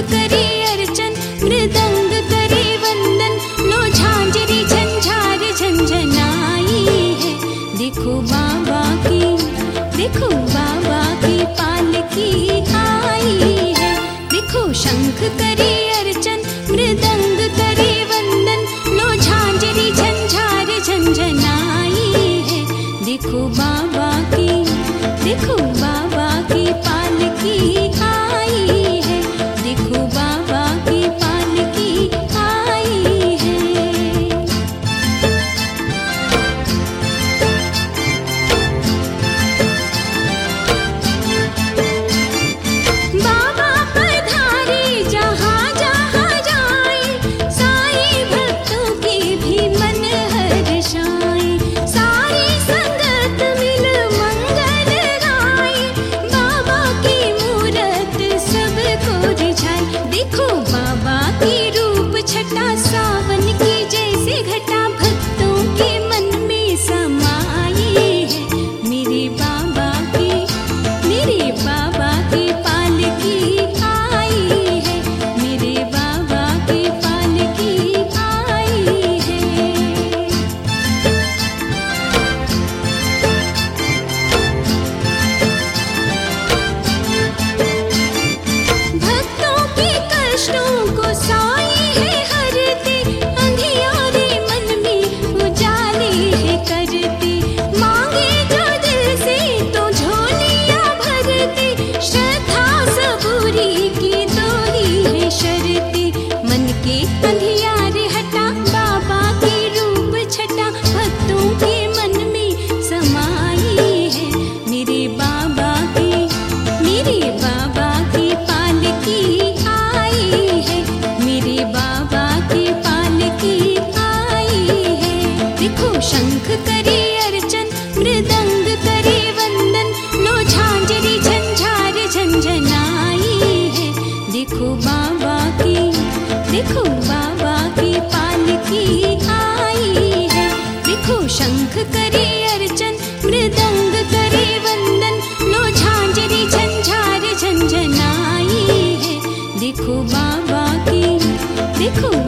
करे अर्चन, मृदंग करे वंदन, लो झांझरी झंझार झंझनाई है। देखो बाबा की, देखो बाबा की पालकी आई है। देखो शंख करे अर्चन, मृदंग करे वंदन, लो झांझरी झंझार झंझनाई है। देखो बाबा की, देखो बाबा की पालकी आई है। देखो बाबा की पालकी आई है। बाबा पधारे जहाँ जहाँ जाए, साई भक्तों के भी मन हर्षाए। सारी संगत मिल मंगल गाए, बाबा की मूरत सबको रिझाए। देखो बाबा की रूप छटा, सावन की जैसे घटा, भक्तों के मन में समाई है। मेरे बाबा की, मेरे बाबा की पालकी आई है। मेरे बाबा की पालकी आई है। भक्तों के कष्टों को साई है हरते, अंधियारे मन में उजाले है करते। मांगे जो दिल से तो झोलियां भरते, श्रद्धा सबूरी की दो ही है शर्ते। मन के अंधियारे हटा, बाबा की रूप छटा, भक्तों के मन में समाई है। मेरे बाबा की, मेरे बाबा की पालकी आई है। मेरे बाबा की पालकी आई है। देखो शंख करे अर्चन, मृदंग करे वंदन, लो झांझरी झंझार झंझनाई है। देखो बाबा की, देखो बाबा की पालकी आई है। देखो शंख करे अर्चन, मृदंग करे वंदन, लो झांझरी झंझार झंझनाई है। देखो बाबा की, देखो